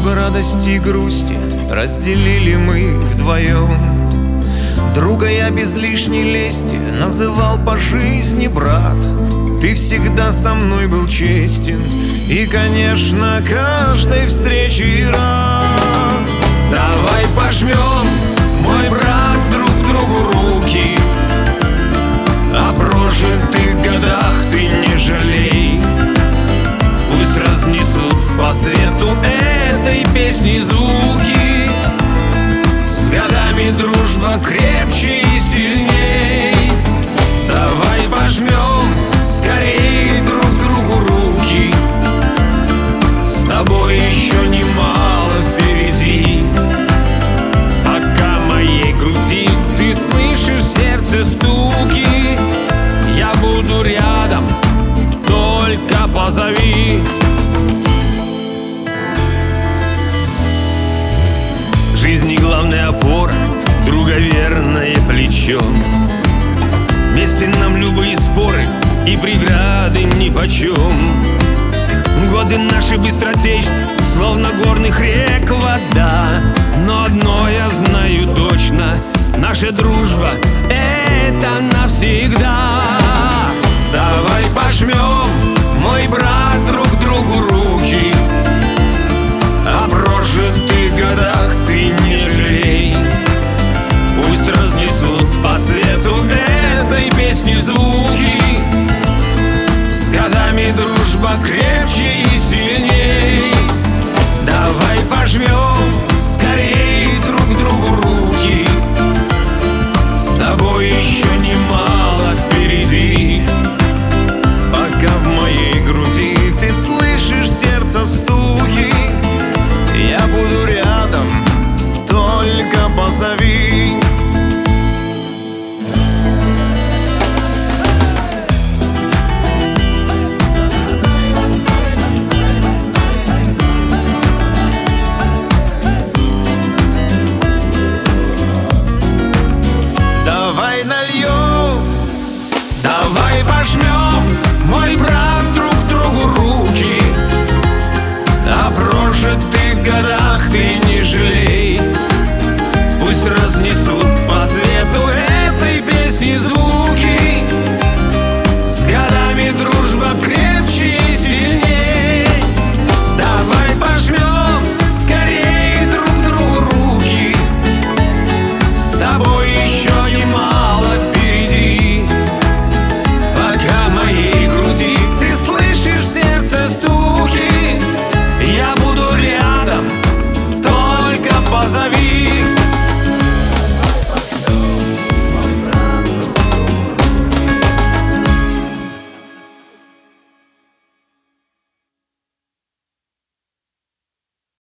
Много радости и грусти разделили мы вдвоем. Друга я без лишней лести называл по жизни брат. Ты всегда со мной был честен и, конечно, каждой встрече рад. Давай пожмем, мой брат, друг другу руки. О прожитых годах ты не жалей. Пусть разнесут по свету этой песни звуки. С годами дружба крепче и сильней. Давай пожмем скорее друг другу руки. С тобой еще немало впереди. Пока в моей груди ты слышишь сердце стуки, я буду рядом, только позови. В жизни главная опора, друга верное плечо. Вместе нам любые споры и преграды нипочем. Годы наши быстротечны, словно горных рек вода. Но одно я знаю точно: наша дружба — это навсегда. Давай пожмем, мой брат, друг другу руки. О прожитых годах ты не жалей. Пусть разнесут по свету этой песни звуки. С годами дружба крепче и сильней. Давай пожмем скорее друг другу руки. С тобой еще немало впереди. Пока в моей груди ты слышишь сердце стуки, я буду рядом, только позови. Давай нальем, давай пожмем, мой брат, друг другу руки. О прожитых годах ты не жалей. Пусть разнесут по свету этой песни звуки. С годами дружба крепче